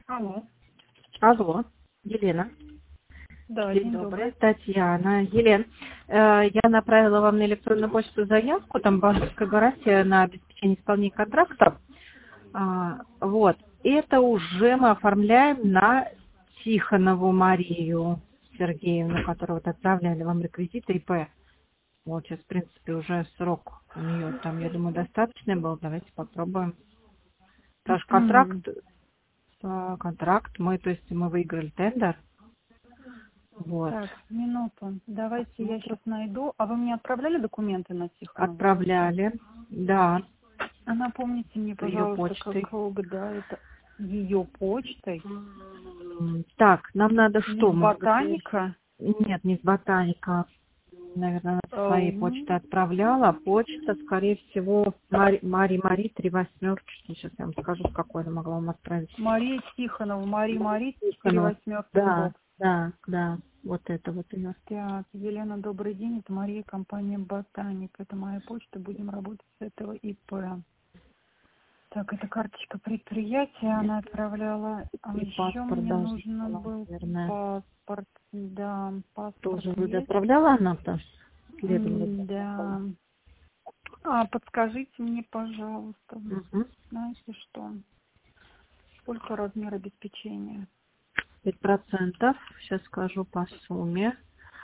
Алло. Алло, Елена. Да, День день добрый, добрый. Татьяна. Елена, я направила вам на электронную почту заявку, там банковская гарантия на обеспечение исполнения контракта. Вот. Это уже мы оформляем на Тихонову Марию Сергеевну, которую вот отправляли вам реквизиты ИП. Вот сейчас, в принципе, уже срок у нее там, я думаю, достаточный был. Давайте попробуем. Потому что контракт мы, то есть мы выиграли тендер. Вот. Так, минуту. Давайте я сейчас найду. А вы мне отправляли документы на Тихонову? Отправляли, да, А напомните мне, ее пожалуйста, почтой. когда это ее почтой? Так, нам надо Не что? с Может быть, ботаника? нет, не с ботаника. Наверное, она со своей почты отправляла. Почта, скорее всего, Мари 3/8. Сейчас я вам скажу, с какой она могла вам отправить. Мария Тихонова. Мария 4 Тихонова. восьмерки Да, инбокс. да. Вот это вот ее. Так, Елена, добрый день. Это Мария, компания Ботаник. Это моя почта. Будем работать с этого ИП. Так, это карточка предприятия она отправляла. А И еще паспорт мне должна нужно была, был наверное. паспорт. Да, паспорт Тоже вы есть. отправляла она, потому что следом Да. А подскажите мне, пожалуйста, Угу. знаете что? Сколько размер обеспечения? 5%. Сейчас скажу по сумме.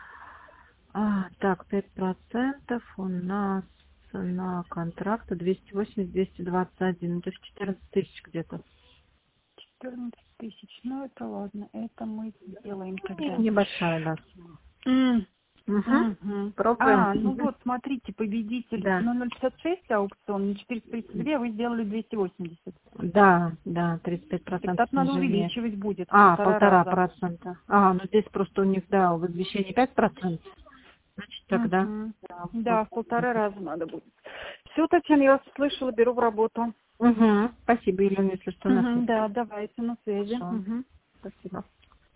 Так, 5% у нас на контракт 280-221, то есть 14 тысяч где-то. 14 тысяч. Ну, это ладно. Это мы сделаем И тогда. небольшая, да. Угу. Угу. Пробуем. Ну вот, смотрите, победитель Да. 0,56 аукцион, не 432, вы сделали 280. Да, Так 35% так надо снижение. увеличивать будет в 1,5 раза. 1,5%. Ну здесь просто у них, да, в извещении 5%. Значит, тогда, Угу. да, Да, в 1,5 раза надо будет. Все, Татьяна, я вас услышала, беру в работу. Угу. Спасибо, Елена, если что, на связи. Да, давайте, на связи. Хорошо. Угу. Спасибо.